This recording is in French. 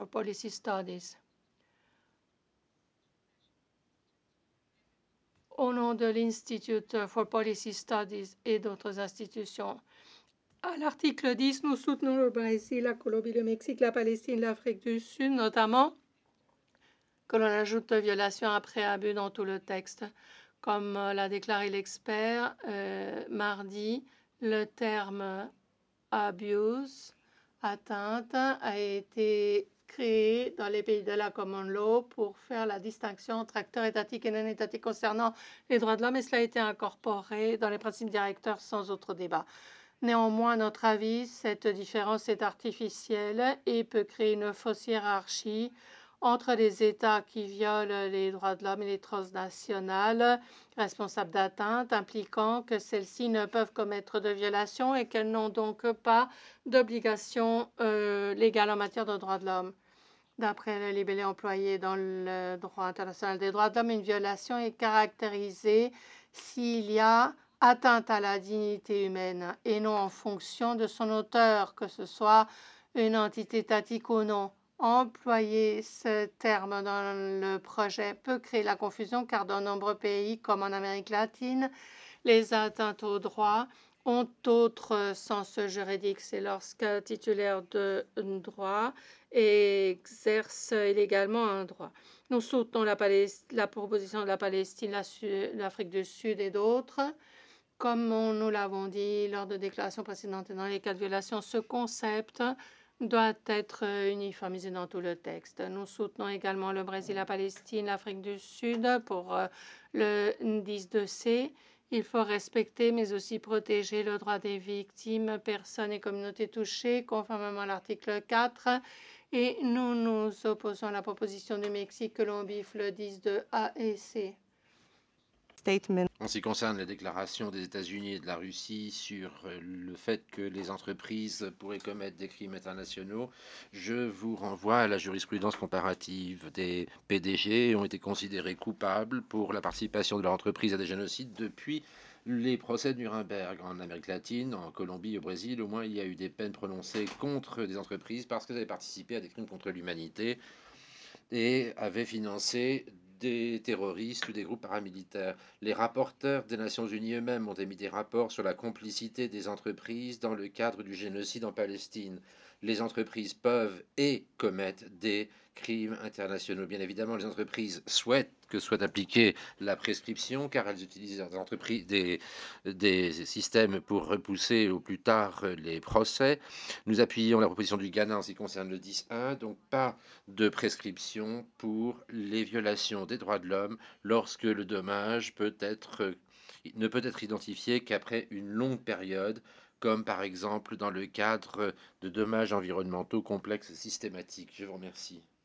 Policy Studies. Au nom de l'Institute for Policy Studies et d'autres institutions, à l'article 10, nous soutenons le Brésil, la Colombie, le Mexique, la Palestine, l'Afrique du Sud, notamment, que l'on ajoute violation après abus dans tout le texte. Comme l'a déclaré l'expert mardi, le terme abuse, atteinte, a été créé dans les pays de la common law pour faire la distinction entre acteurs étatiques et non étatiques concernant les droits de l'homme, et cela a été incorporé dans les principes directeurs sans autre débat. Néanmoins, à notre avis, cette différence est artificielle et peut créer une fausse hiérarchie entre les États qui violent les droits de l'homme et les transnationales responsables d'atteintes, impliquant que celles-ci ne peuvent commettre de violations et qu'elles n'ont donc pas d'obligation légale en matière de droits de l'homme. D'après le libellé employé dans le droit international des droits de l'homme, une violation est caractérisée s'il y a atteinte à la dignité humaine et non en fonction de son auteur, que ce soit une entité étatique ou non. Employer ce terme dans le projet peut créer la confusion car dans de nombreux pays, comme en Amérique latine, les atteintes aux droits ont autre sens juridique. C'est lorsqu'un titulaire de droit exerce illégalement un droit. Nous soutenons la proposition de la Palestine, l'Afrique du Sud et d'autres. Comme nous l'avons dit lors de déclarations précédentes et dans les cas de violation, ce concept doit être uniformisé dans tout le texte. Nous soutenons également le Brésil, la Palestine, l'Afrique du Sud pour le 10.2c. Il faut respecter mais aussi protéger le droit des victimes, personnes et communautés touchées, conformément à l'article 4. Et nous nous opposons à la proposition du Mexique que l'on biffe le 10.2a et c. En ce qui concerne la déclaration des États-Unis et de la Russie sur le fait que les entreprises pourraient commettre des crimes internationaux, je vous renvoie à la jurisprudence comparative. Des PDG ont été considérés coupables pour la participation de leur entreprise à des génocides depuis les procès de Nuremberg. En Amérique latine, en Colombie, au Brésil, au moins il y a eu des peines prononcées contre des entreprises parce qu'elles avaient participé à des crimes contre l'humanité et avaient financé des terroristes ou des groupes paramilitaires. Les rapporteurs des Nations Unies eux-mêmes ont émis des rapports sur la complicité des entreprises dans le cadre du génocide en Palestine. Les entreprises peuvent et commettent des crimes internationaux. Bien évidemment, les entreprises souhaitent que soit appliquée la prescription, car elles utilisent des systèmes pour repousser au plus tard les procès. Nous appuyons la proposition du Ghana en ce qui concerne le 10.1, donc pas de prescription pour les violations des droits de l'homme lorsque le dommage ne peut être identifié qu'après une longue période, comme par exemple dans le cadre de dommages environnementaux complexes systématiques. Je vous remercie.